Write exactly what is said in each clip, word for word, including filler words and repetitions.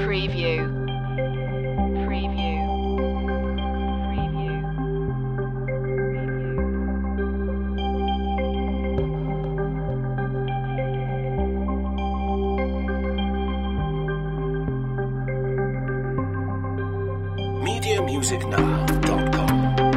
Preview. Preview. Preview. media music now dot com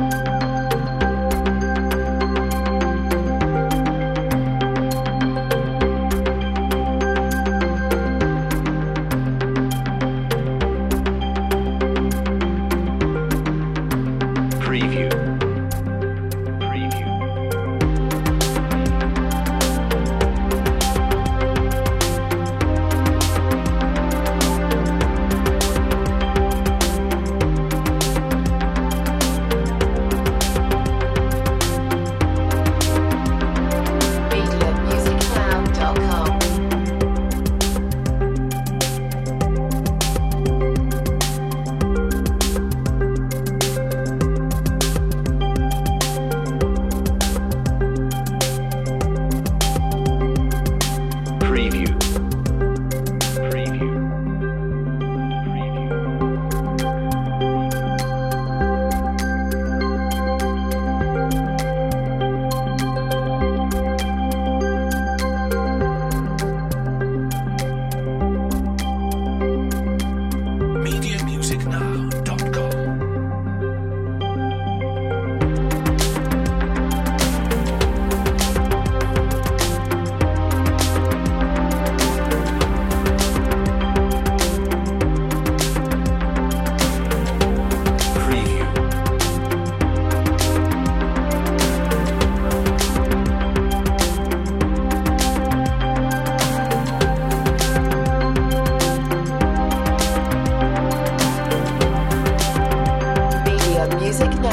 Preview. Preview. media music cloud dot com. Preview. Preview. Preview. media music now dot com Preview. media music now